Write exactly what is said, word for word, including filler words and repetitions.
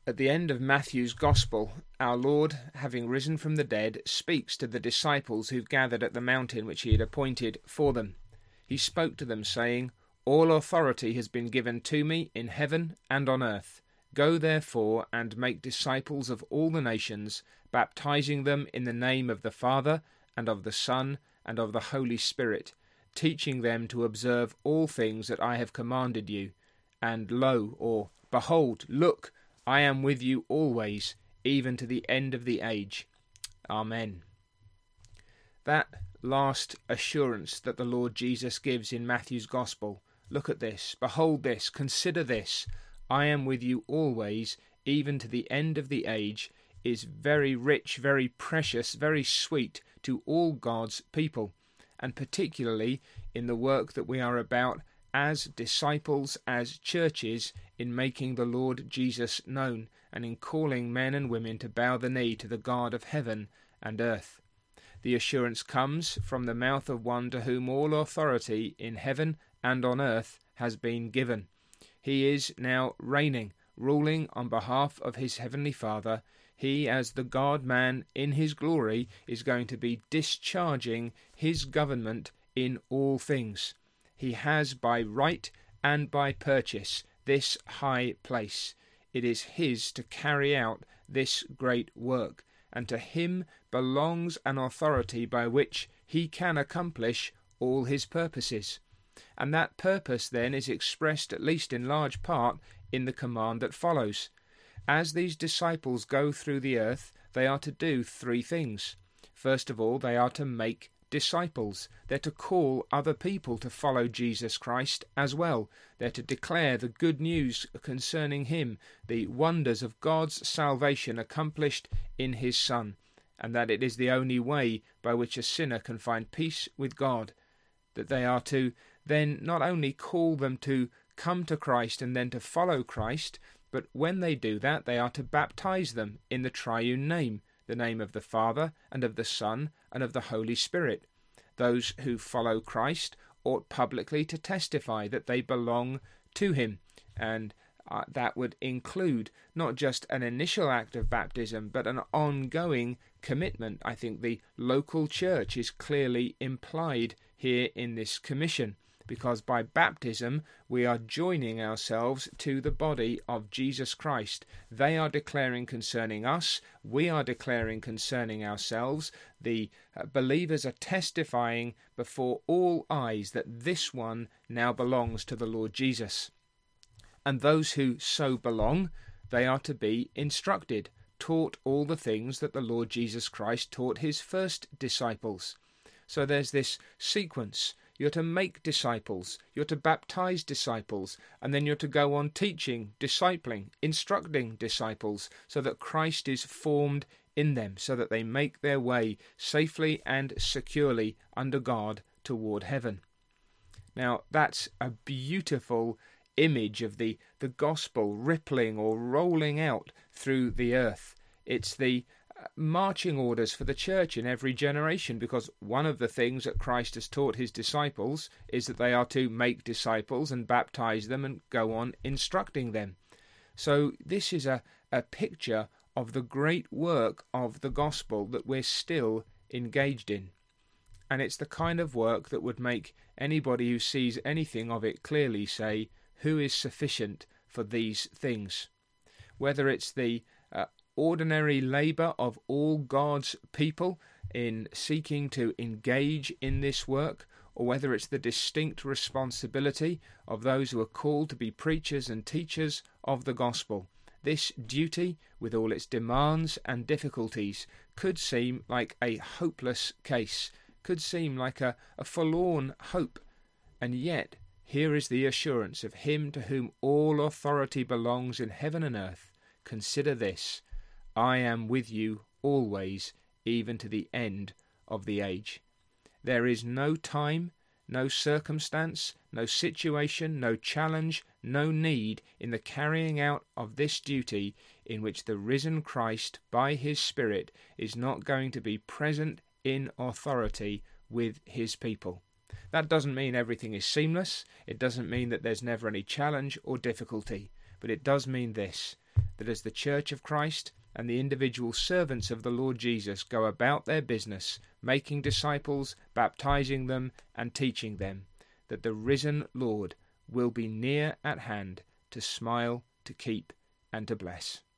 At the end of Matthew's Gospel, our Lord, having risen from the dead, speaks to the disciples who've gathered at the mountain which he had appointed for them. He spoke to them, saying, "All authority has been given to me in heaven and on earth. Go therefore and make disciples of all the nations, baptizing them in the name of the Father, and of the Son, and of the Holy Spirit, teaching them to observe all things that I have commanded you. And lo," or "Behold, look, I am with you always, even to the end of the age." Amen. That last assurance that the Lord Jesus gives in Matthew's Gospel, look at this, behold this, consider this, I am with you always, even to the end of the age, is very rich, very precious, very sweet to all God's people, and particularly in the work that we are about as disciples, as churches, in making the Lord Jesus known, and in calling men and women to bow the knee to the God of heaven and earth. The assurance comes from the mouth of one to whom all authority in heaven and on earth has been given. He is now reigning, ruling on behalf of his heavenly Father. He, as the God-man in his glory, is going to be discharging his government in all things. He has by right and by purchase this high place. It is his to carry out this great work, and to him belongs an authority by which he can accomplish all his purposes. And that purpose then is expressed, at least in large part, in the command that follows. As these disciples go through the earth, they are to do three things. First of all, they are to make disciples. They're to call other people to follow Jesus Christ as well. They're to declare the good news concerning him, the wonders of God's salvation accomplished in his Son, and that it is the only way by which a sinner can find peace with God. That they are to then not only call them to come to Christ and then to follow Christ, but when they do that, they are to baptize them in the triune name, the name of the Father, and of the Son, and of the Holy Spirit. Those who follow Christ ought publicly to testify that they belong to him, and uh, that would include not just an initial act of baptism, but an ongoing commitment. I think the local church is clearly implied here in this commission, because by baptism we are joining ourselves to the body of Jesus Christ. They are declaring concerning us, we are declaring concerning ourselves. The uh, believers are testifying before all eyes that this one now belongs to the Lord Jesus. And those who so belong, they are to be instructed, taught all the things that the Lord Jesus Christ taught his first disciples. So there's this sequence. You're to make disciples, you're to baptize disciples, and then you're to go on teaching, discipling, instructing disciples, so that Christ is formed in them, so that they make their way safely and securely under God toward heaven. Now, that's a beautiful image of the, the gospel rippling or rolling out through the earth. It's the marching orders for the church in every generation, because one of the things that Christ has taught his disciples is that they are to make disciples and baptize them and go on instructing them. So this is a, a picture of the great work of the gospel that we're still engaged in. And it's the kind of work that would make anybody who sees anything of it clearly say, who is sufficient for these things? Whether it's the uh, ordinary labour of all God's people in seeking to engage in this work, or whether it's the distinct responsibility of those who are called to be preachers and teachers of the gospel. This duty, with all its demands and difficulties, could seem like a hopeless case, could seem like a, a forlorn hope, and yet here is the assurance of him to whom all authority belongs in heaven and earth. Consider this, I am with you always, even to the end of the age. There is no time, no circumstance, no situation, no challenge, no need in the carrying out of this duty in which the risen Christ, by his Spirit, is not going to be present in authority with his people. That doesn't mean everything is seamless. It doesn't mean that there's never any challenge or difficulty. But it does mean this, that as the Church of Christ and the individual servants of the Lord Jesus go about their business, making disciples, baptizing them, and teaching them, that the risen Lord will be near at hand to smile, to keep, and to bless.